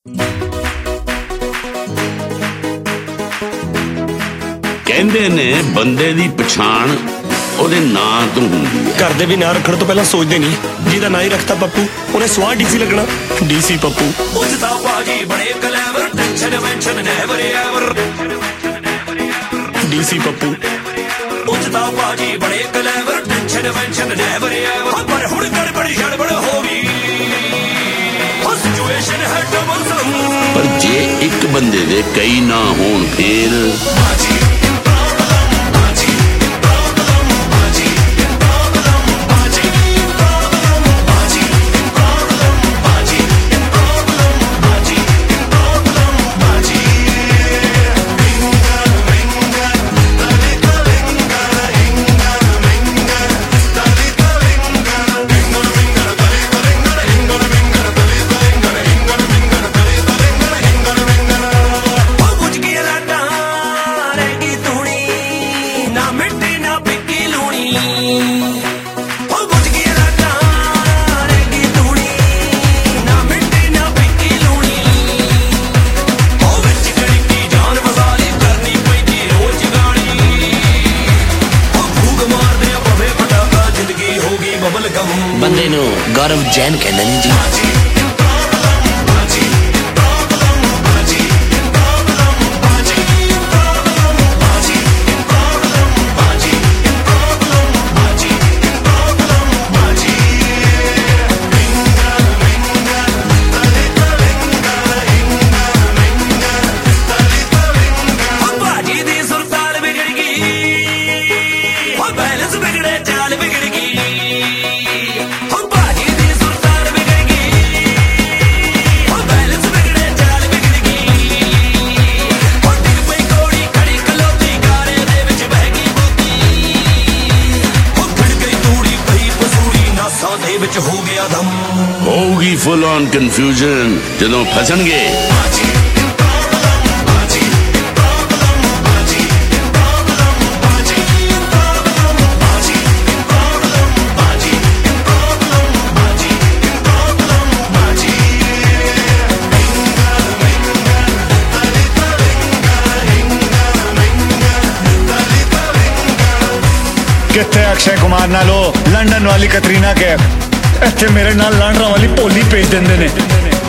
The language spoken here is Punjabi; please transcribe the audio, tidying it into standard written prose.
ਕਹਿੰਦੇ ਨੇ ਬੰਦੇ ਦੀ ਪਛਾਣ ਉਹਦੇ ਨਾਂ ਤੋਂ ਹੁੰਦੀ ਹੈ। ਘਰ ਦੇ ਵੀ ਨਾਂ ਰੱਖਣ ਤੋਂ ਪਹਿਲਾਂ ਸੋਚਦੇ ਨਹੀਂ, ਜਿਹਦਾ ਨਾਂ ਹੀ ਰੱਖਤਾ ਪੱਪੂ ਉਹਨੇ ਸਵਾਹ ਡੀਸੀ ਲੱਗਣਾ। ਡੀਸੀ ਪੱਪੂ ਉਜਦਾ ਬਾਜੀ ਬੜੇ ਕਲੇਵਰ, ਟੈਨਸ਼ਨ ਵੈਂਸ਼ਨ ਨੈਵਰ ਐਵਰ। ਡੀਸੀ ਪੱਪੂ ਉਜਦਾ ਬਾਜੀ ਬੜੇ ਕਲੇਵਰ, ਟੈਨਸ਼ਨ ਵੈਂਸ਼ਨ ਨੈਵਰ ਐਵਰ। ਪਰ ਹੁਣ ਗੜਬੜੀ ਗੜਬੜ ਹੋ ਗਈ, ਸਿਚੁਏਸ਼ਨ ਹੈ ਡਬਲ ਸਮ। ਪਰ ਜੇ ਇੱਕ ਬੰਦੇ ਦੇ ਕਈ ਨਾਂ ਹੋਣ ਫੇਰ ਬਾਜੀ ਬੰਦੇ ਨੂੰ ਗੌਰਵ ਜੈਨ ਕਹਿੰਦੇ ਨੇ ਜੀ। ਹੋ ਗਿਆ ਦਮ, ਹੋਊਗੀ ਫੁੱਲ ਔਨ ਕਨਫਿਊਜ਼ਨ ਜਦੋਂ ਫਸਣਗੇ। कित्थे अक्षय कुमार नालो लंडन वाली कतरीना कैफ, इत्थे मेरे नाल लांडरा वाली भोली भेज देंदे ने।